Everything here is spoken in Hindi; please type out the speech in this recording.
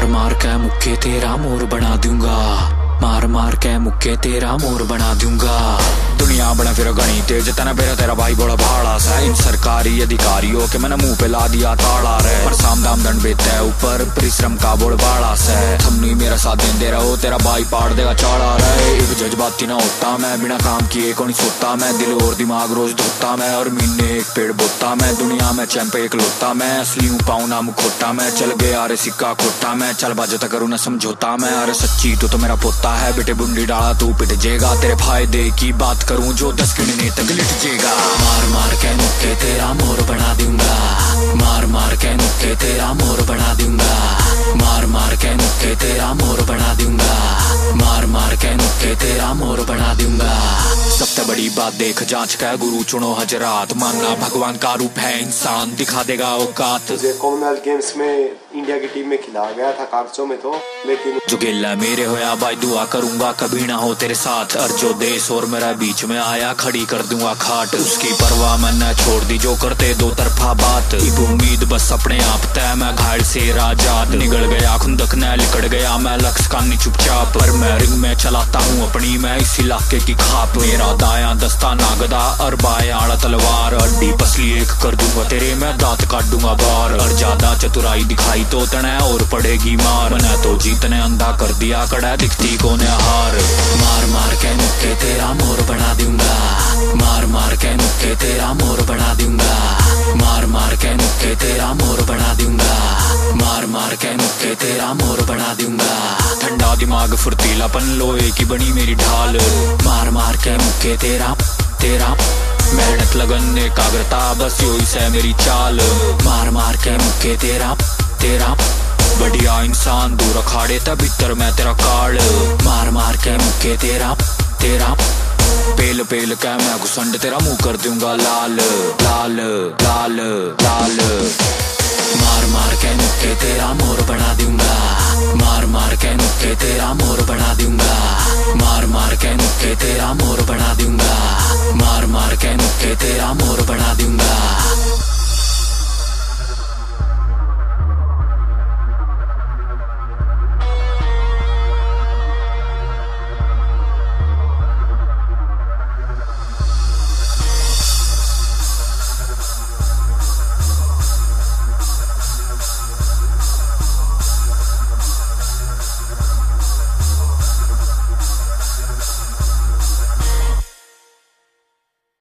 मार मार के मुक्के तेरा मोर बना दूंगा, मार मार के मुक्के तेरा मोर बना दूंगा। दुनिया बना फिर गणी तेज तना बेरा तेरा भाई बड़ा भाड़ा सा, इन सरकारी अधिकारियों के मैंने मुंह पे ला दिया ताड़ा रे। पर साम दाम दंड बेता है ऊपर परिश्रम का बोल बाड़ा से, थमनी मेरा साथ दे रहा हो तेरा भाई पाड़ देगा चाड़ा रे। एक जज्बाती ना होता मैं, बिना काम किए कौन सोता मैं, दिल और दिमाग रोज धोता मैं, और महीने एक पेड़ बोता मैं। दुनिया में चैंप एक लोता मैं, असली हूँ पाऊँ ना मुखोटा मैं, चल गया अरे सिक्का खोटा मैं, चल बाजता करूँ ना समझौता मैं। अरे सच्ची तो मेरा पोता है, बेटे बुंडी डाला तू पिट जेगा, तेरे फायदे की बात करूं जो 10 गिनने तक लिट जेगा। मार मार के मुक्के तेरा मोर बना दूंगा, मार मार के मुक्के तेरा मोर बना दूंगा, मार मार के मुक्के तेरा मोर बना दूंगा, मार मार के मुक्के तेरा मोर बना दूंगा। सबसे बड़ी बात देख जांच का गुरु चुनो हजरात, मानना भगवान का रूप है इंसान दिखा देगा औकात। कॉमनवेल्थ गेम्स में इंडिया की टीम में खिला गया था कागजों में तो, लेकिन जो गिल्ला मेरे होया भाई दुआ करूंगा कभी ना हो तेरे साथ, और जो देश और मेरा बीच में आया खड़ी कर दूंगा खाट। उसकी परवाह मैंने छोड़ दी जो करते दो तरफा बात, एक उम्मीद बस अपने आप तय मैं घायल से राजाद। निगल गया खुंदक न लिकड़ गया मैं लक्ष्य का नहीं चुपचाप, पर मैं रिंग में चलाता हूँ अपनी मैं इस इलाके की खाप। मेरा दाया दस्ता नागदा और बाया आड़ा तलवार, अड्डी पसली एक कर दूंगा तेरे मैं दांत काट दूंगा बार। और ज्यादा चतुराई दिखाई तो तने और पड़ेगी मार, मैंने तो जीतने अंधा कर दिया कड़ा दिखती को ने हार। मार मार के मुक्के तेरा मोर बना दूंगा, मार मार के मुक्के तेरा मोर बना दूंगा, मार मार के मुक्के तेरा मोर बना दूंगा, मार मार के मुक्के तेरा मोर बना दूंगा। ठंडा दिमाग फुर्तीलापन लोहे की बनी मेरी ढाल, मार मार के मुक्के तेरा तेरा मेहनत लगन एकाग्रता बस यो से मेरी चाल। मार मार के मुक्के तेरा तेरा बढ़िया इंसान दूर अखाड़े तब भीतर मैं तेरा काल। मार मार के मुक्के तेरा तेरा पेल पेल के मैं घुसंड तेरा मुंह कर दूंगा लाल लाल लाल लाल। मार मार के मुक्के तेरा मोर बना दूंगा, मार मार के मुक्के तेरा मोर बना दूंगा, मार मार के मुक्के तेरा मोर बना दूंगा, मार मार के मुक्के तेरा